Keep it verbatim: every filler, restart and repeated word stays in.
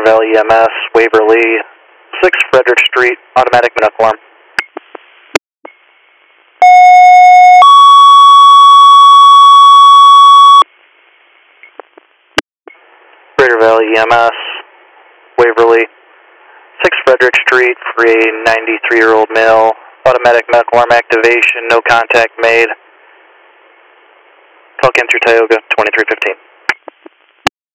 Valley E M S, Waverly, six Frederick Street, automatic medical alarm. Greater Valley E M S, Waverly, six Frederick Street for a ninety-three-year-old male, automatic medical alarm activation, no contact made. Call Kent through Tioga, twenty-three fifteen.